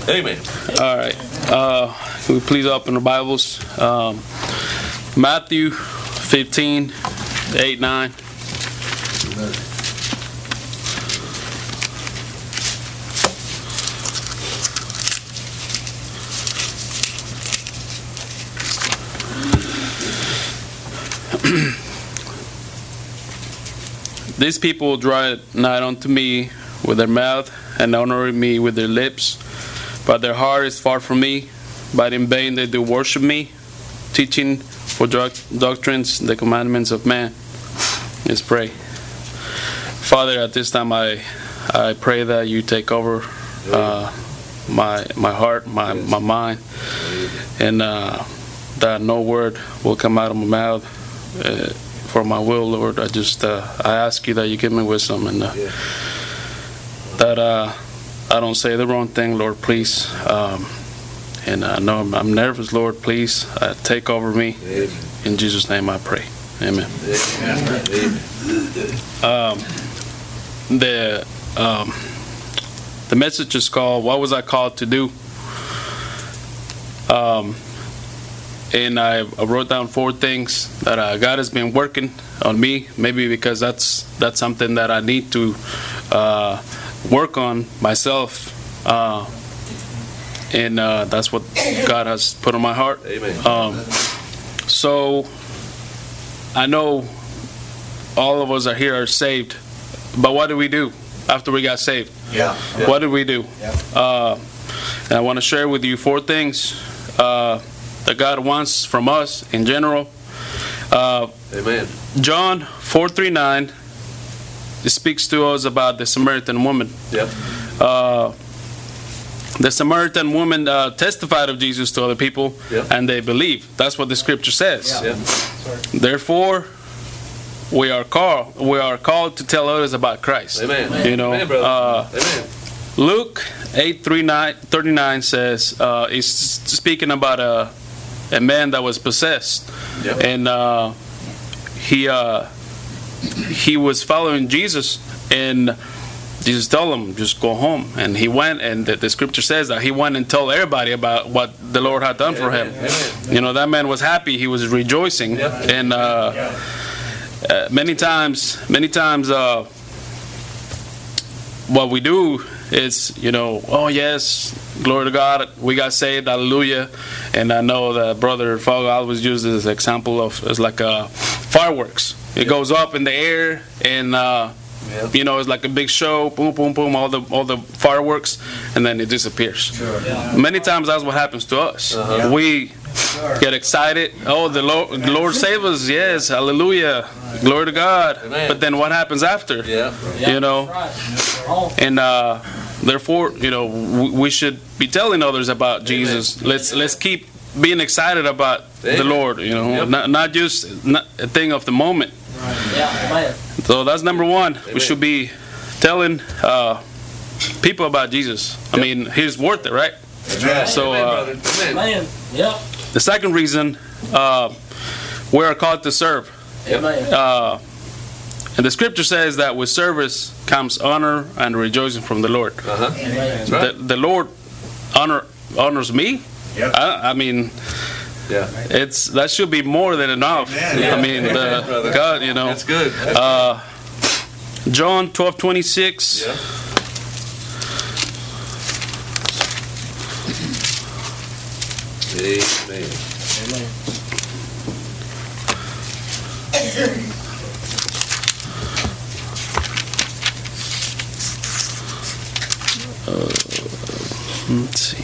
Amen. All right. Can we please open our Bibles? Matthew 15, 8, 9. These people draw nigh unto me with their mouth and honor me with their lips, but their heart is far from me. But in vain they do worship me, teaching for doctrines the commandments of man. Let's pray. Father, at this time I pray that you take over my heart, my mind, and that no word will come out of my mouth for my will, Lord. I ask you that you give me wisdom and that I don't say the wrong thing, Lord, please. And I know I'm nervous, Lord, please take over me. In Jesus' name I pray. Amen. The message is called, What Was I Called to Do? And I wrote down 4 things that God has been working on me, maybe because that's something that I need to work on myself, and that's what God has put on my heart. Amen. So I know all of us are saved, but what do we do after we got saved? What did we do? And I want to share with you 4 things that God wants from us in general. Amen. John 4:39, it speaks to us about the Samaritan woman. The Samaritan woman testified of Jesus to other people, and they believed. That's what the scripture says. Therefore, we are called to tell others about Christ. Amen. You know, Amen, brother. Amen. Luke 8:39 says, he's speaking about a man that was possessed, and he was following Jesus, and Jesus told him, just go home. And he went, and the scripture says that he went and told everybody about what the Lord had done for him. You know, that man was happy, he was rejoicing. And many times what we do is, you know, oh yes, glory to God, we got saved, hallelujah. And I know that Brother Fogg always uses this example of it's like fireworks. It goes up in the air, and you know, it's like a big show, boom, boom, boom, all the fireworks, and then it disappears. Many times that's what happens to us. We get excited. Oh, the Lord save us, yes, hallelujah, glory to God. Amen. But then what happens after? You know, and therefore, you know, we should be telling others about Jesus. Let's keep being excited about the Lord. You know, not just a thing of the moment. So that's number 1. We should be telling people about Jesus. I mean, He's worth it, right? So the second reason, we are called to serve. And the scripture says that with service comes honor and rejoicing from the Lord. The Lord honors me. I mean, that should be more than enough. I mean, God, you know. That's good. John 12:26. Amen. Let's see.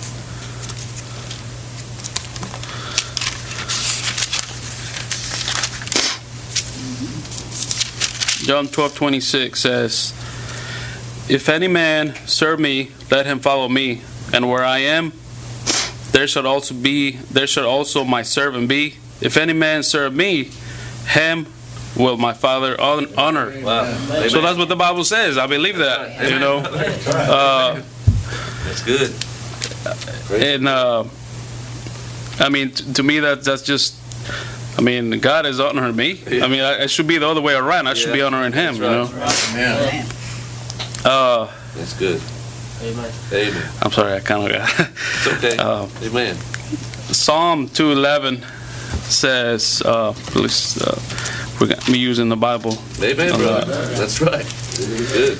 John 12:26 says, If any man serve me, let him follow me, and where I am, there shall also my servant be. If any man serve me, him will my Father honor. Wow. So that's what the Bible says. I believe that. Amen. You know, that's good. And I mean, to me, that's just. I mean, God is honoring me. I mean, it should be the other way around. I should be honoring Him. That's right. You know. That's good. Amen. Amen. I'm sorry, I kind of got. It's okay. Amen. Psalm 2:11 says, please, we got me using the Bible. Amen, brother. That's right. Good.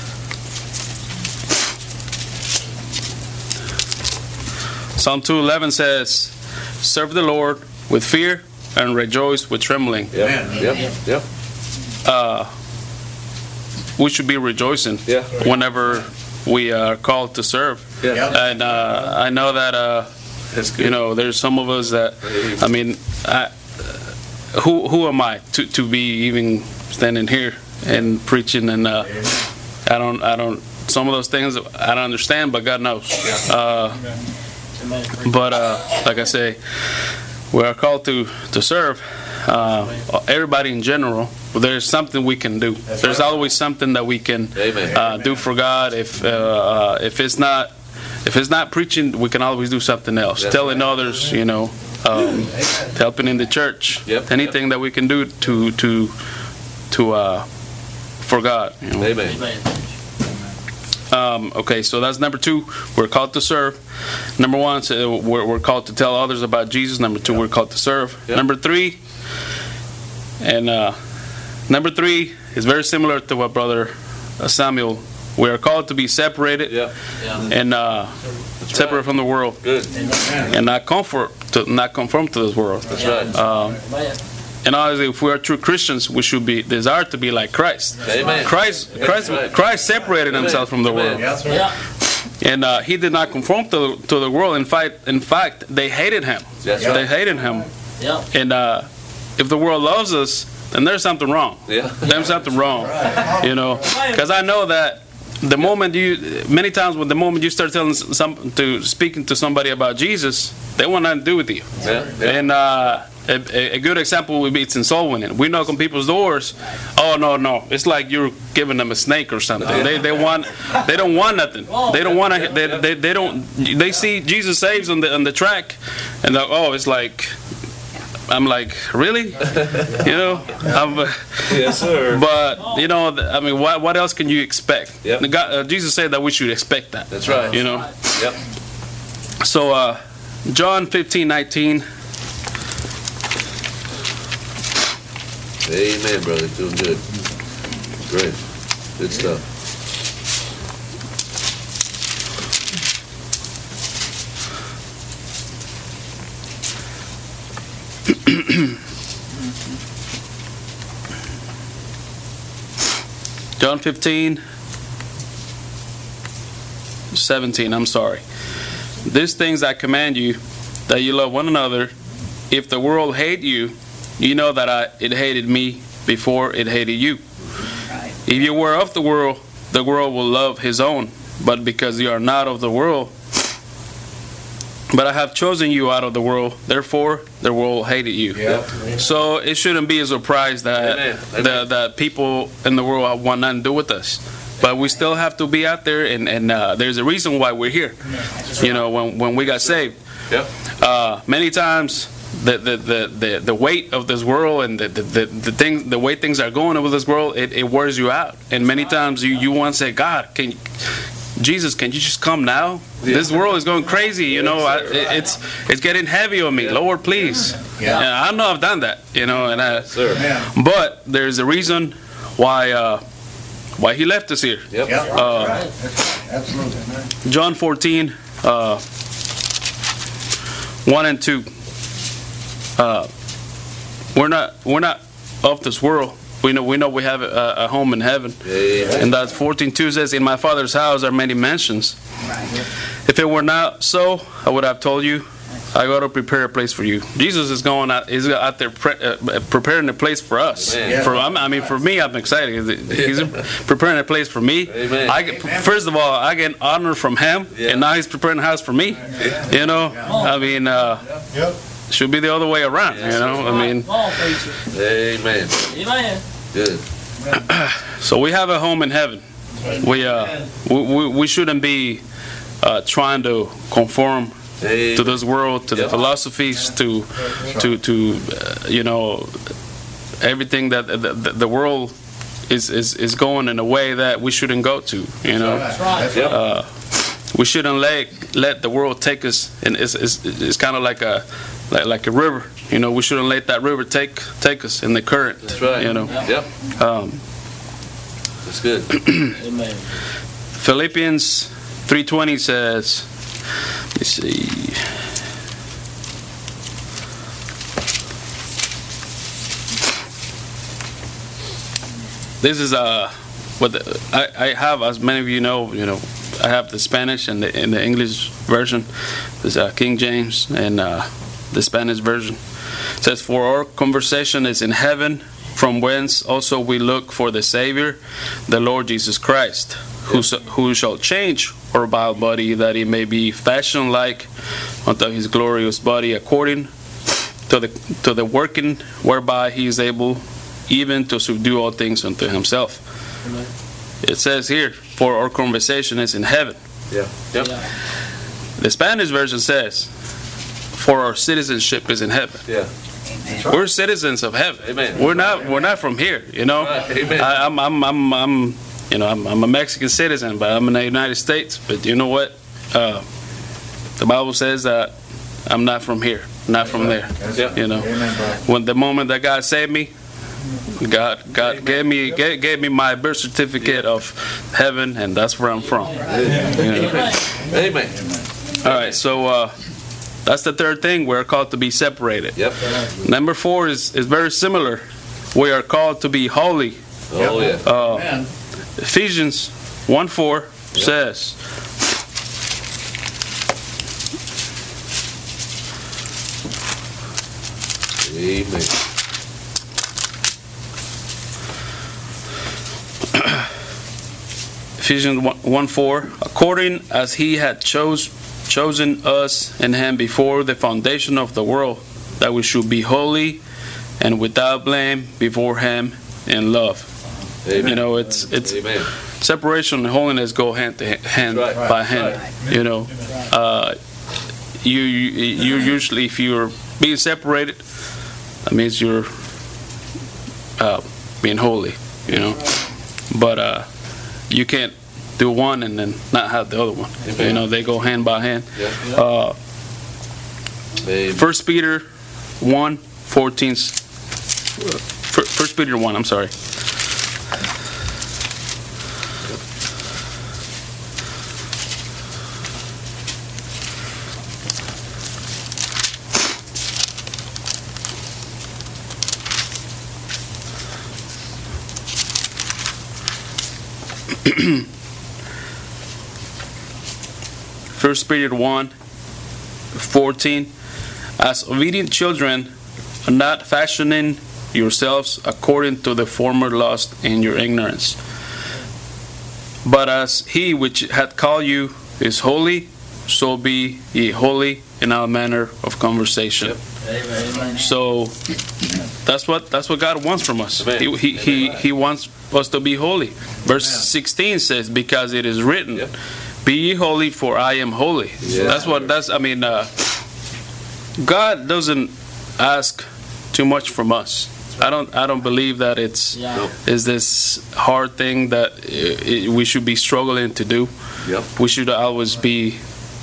Psalm 2:11 says, serve the Lord with fear and rejoice with trembling. Yep. We should be rejoicing Yeah. whenever we are called to serve. Yeah. And I know that, That's good. you know, there's some of us that, I mean, who am I to be even standing here and preaching? And I don't, some of those things I don't understand, but God knows. But like I say, we are called to serve everybody in general. There's something we can do. There's always something that we can do for God. If it's not preaching, we can always do something else. Telling others, you know, helping in the church. Anything that we can do to for God. You know? Amen. Okay, so that's number 2. We're called to serve. Number 1, so we're called to tell others about Jesus. Number 2, we're called to serve. Number 3, and number 3 is very similar to what Brother Samuel. We are called to be separated and separate from the world. Good. And not conform to this world. That's right. And obviously, if we are true Christians, we should be desired to be like Christ. Amen. Christ separated himself from the world, and he did not conform to the world. In fact, they hated him. That's right. They hated him. And if the world loves us, then there's something wrong. There's something wrong, you know. Because I know that the moment you start speaking to somebody about Jesus, they want nothing to do with you. And a good example would be it's in soul winning. We knock on people's doors. Oh no! It's like you're giving them a snake or something. They don't want nothing. They don't want to. They see Jesus saves on the track, and it's like. I'm like, really? You know? Yes, sir. But, you know, I mean, what else can you expect? Jesus said that we should expect that. That's right. You know? Yep. So, John 15:19. Amen, brother. Doing good. Great. Good stuff. John 15:17. I'm sorry. These things I command you, that you love one another. If the world hate you, you know that it hated me before it hated you. If you were of the world will love his own. But because you are not of the world, but I have chosen you out of the world, therefore the world hated you. So it shouldn't be a surprise that that people in the world want nothing to do with us. But we still have to be out there, and there's a reason why we're here. You know, when we got saved, many times the weight of this world and the way things are going over this world, it wears you out. And many times you want to say, God, Jesus, can you just come now? This world is going crazy, you know. It's getting heavy on me. Lord, please. And I know I've done that, you know. But there's a reason why he left us here. John 14, 1 and 2. We're not of this world. We know we have a home in heaven. And that 14:2 says, in my Father's house are many mansions. If it were not so, I would have told you, I go to prepare a place for you. Jesus is going out. He's out there preparing a place for us. For me, I'm excited. He's preparing a place for me. First of all, I get honor from him, and now he's preparing a house for me. You know, should be the other way around. You know, Amen. Good. So we have a home in heaven. We shouldn't be trying to conform to this world, to the philosophies, to you know, everything that the world is going in a way that we shouldn't go to. You know, we shouldn't let the world take us, and it's kind of like a river. You know, we shouldn't let that river take us in the current. That's right. You know. Yep. That's good. Amen. Philippians 3:20 says, let me see. This is what I have, as many of you know, I have the Spanish and the English version. There's King James and the Spanish version. It says, "For our conversation is in heaven, from whence also we look for the Savior, the Lord Jesus Christ, who shall change our vile body, that it may be fashioned like unto his glorious body, according to the working whereby he is able even to subdue all things unto himself." Amen. It says here, "For our conversation is in heaven." Yeah. Yep. Yeah. The Spanish version says, "For our citizenship is in heaven." Yeah. We're citizens of heaven. Amen. We're not from here. You know, Right. Amen. I'm a Mexican citizen, but I'm in the United States. But you know what? The Bible says that I'm not from here, not from there. Yeah. You know, Amen, brother. when the moment that God saved me, God gave me my birth certificate of heaven, and that's where I'm from. You know? Amen. All right, so that's the third thing. We're called to be separated. Yep. Number 4 is very similar. We are called to be holy. Oh yeah. Amen. Ephesians 1:4 says, Amen. Ephesians 1:4, according as he had chosen us in him before the foundation of the world, that we should be holy and without blame before him in love. Amen. You know, it's Amen. separation and holiness go hand to hand Right. by hand. You know, you usually, if you're being separated, that means you're being holy. You know, but you can't do one and then not have the other one. Amen. You know, they go hand by hand. Yeah. Amen. 1 Peter 1:14. 1 Peter 1. I'm sorry. First Peter 1:14. As obedient children, not fashioning yourselves according to the former lust in your ignorance, but as he which hath called you is holy, so be ye holy in all manner of conversation. Yep. Amen. So that's what God wants from us. Amen. He wants us to be holy. Verse 16 says, "Because it is written, Yep. be ye holy, for I am holy." Yeah. God doesn't ask too much from us. I don't believe that it's Yeah. is this hard thing that we should be struggling to do. Yep. We should always be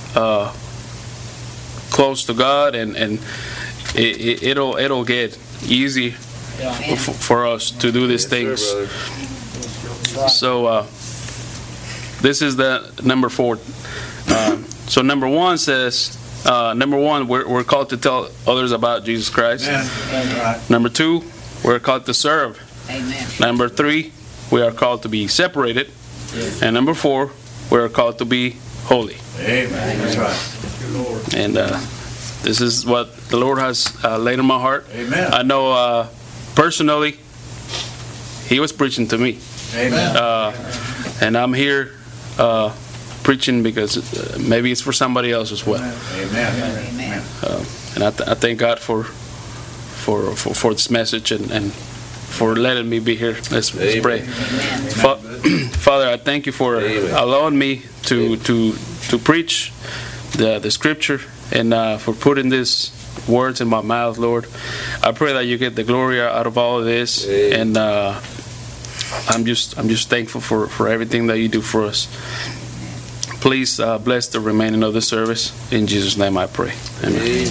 close to God, and it'll get easy Yeah. for us to do these Yes, things. sir, brother. So this is the number 4. So number 1 says, we're called to tell others about Jesus Christ. Amen. Right. Number 2, we're called to serve. Amen. Number 3, we are called to be separated. And number 4, we are called to be holy. Amen. That's right. And this is what the Lord has laid in my heart. Amen. I know personally, He was preaching to me. Amen. And I'm here preaching because maybe it's for somebody else as well. Amen. Amen. And I thank God for this message and for letting me be here. Let's pray. Father, I thank you for Amen. allowing me to preach the scripture and for putting these words in my mouth, Lord. I pray that you get the glory out of all of this. Amen. And I'm just thankful for everything that you do for us. please bless the remaining of the service. In Jesus' name I pray. Amen.